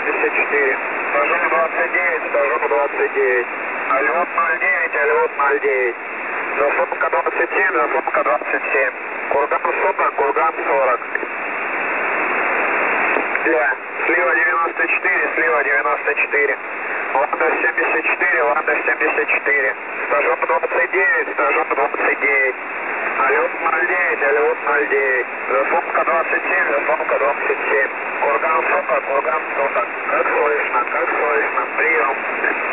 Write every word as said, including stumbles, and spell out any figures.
семьдесят четыре. Стажок двадцать девять, стажок двадцать девять. Альвот ноль девять, альвот ноль девять. Заслонка двадцать семь, заслонка двадцать семь. Курган сорок, курган сорок. Да, слева девяносто четыре, слева девяносто четыре. Ланда семьдесят четыре, Ланда семьдесят четыре. Стажок двадцать девять, стажок двадцать девять. Алёт ноль девять, Алёт ноль девять. Заслонка двадцать семь, заслонка двадцать семь. Курган сорок, курган сорок. Как слышно, как слышно. Прием.